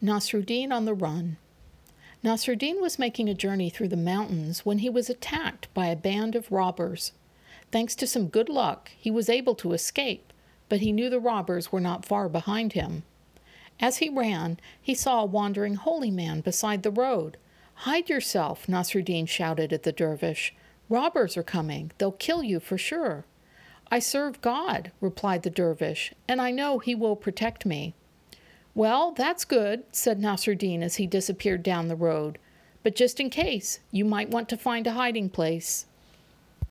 Nasruddin on the Run. Nasruddin was making a journey through the mountains when he was attacked by a band of robbers. Thanks to some good luck, he was able to escape, but he knew the robbers were not far behind him. As he ran, he saw a wandering holy man beside the road. "Hide yourself," Nasruddin shouted at the dervish. "Robbers are coming. They'll kill you for sure." "I serve God," replied the dervish, "and I know he will protect me." "Well, that's good," said Nasruddin as he disappeared down the road. "But just in case, you might want to find a hiding place."